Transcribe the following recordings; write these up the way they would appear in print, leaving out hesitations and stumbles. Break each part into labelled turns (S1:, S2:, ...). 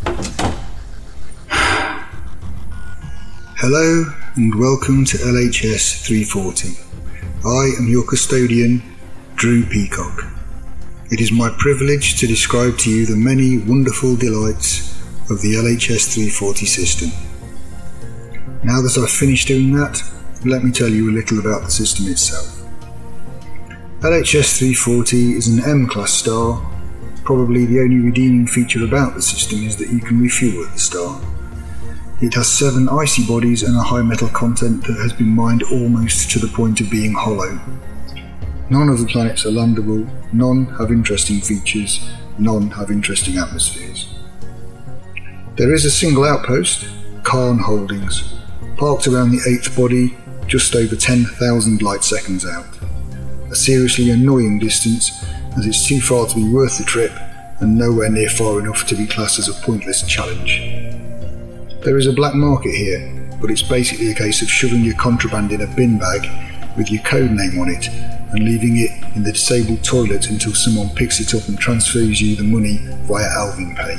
S1: Hello and welcome to LHS 340. I am your custodian, Drew Peacock. It is my privilege to describe to you the many wonderful delights of the LHS 340 system. Now that I've finished doing that, let me tell you a little about the system itself. LHS 340 is an M-class star. Probably the only redeeming feature about the system is that you can refuel at the star. It has 7 icy bodies and a high metal content that has been mined almost to the point of being hollow. None of the planets are landable, none have interesting features, none have interesting atmospheres. There is a single outpost, Khan Holdings, parked around the 8th body, just over 10,000 light seconds out. A seriously annoying distance, as it's too far to be worth the trip and nowhere near far enough to be classed as a pointless challenge. There is a black market here, but it's basically a case of shoving your contraband in a bin bag with your code name on it and leaving it in the disabled toilet until someone picks it up and transfers you the money via Alvin Pay.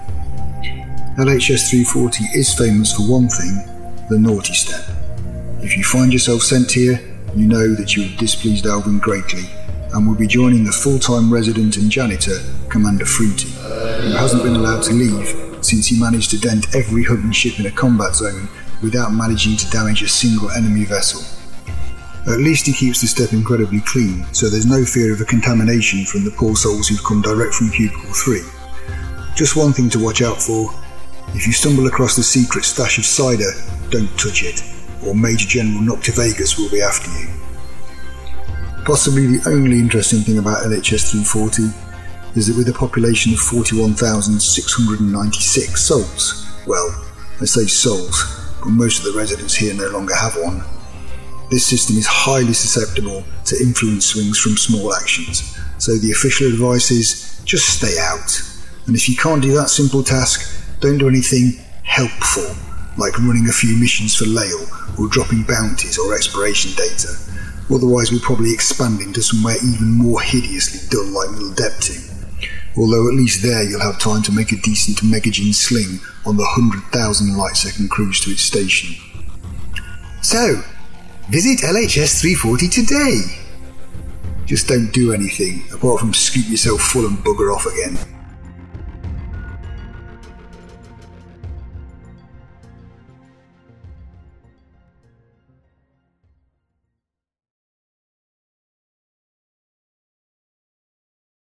S1: LHS 340 is famous for one thing, the naughty step. If you find yourself sent here, you know that you have displeased Alvin greatly and will be joining the full-time resident and janitor, Commander Fruity, who hasn't been allowed to leave since he managed to dent every Hutton ship in a combat zone without managing to damage a single enemy vessel. At least he keeps the step incredibly clean, so there's no fear of a contamination from the poor souls who've come direct from Cubicle 3. Just one thing to watch out for: if you stumble across the secret stash of cider, don't touch it, or Major General Noctivagus will be after you. Possibly the only interesting thing about LHS 340 is that with a population of 41,696 souls, well, I say souls, but most of the residents here no longer have one, this system is highly susceptible to influence swings from small actions, so the official advice is just stay out. And if you can't do that simple task, don't do anything helpful, like running a few missions for Lael or dropping bounties or exploration data. Otherwise we'll probably expand into somewhere even more hideously dull like Middle Deptu. Although at least there you'll have time to make a decent Megajin sling on the 100,000 light second cruise to its station. So, visit LHS 340 today! Just don't do anything, apart from scoop yourself full and bugger off again.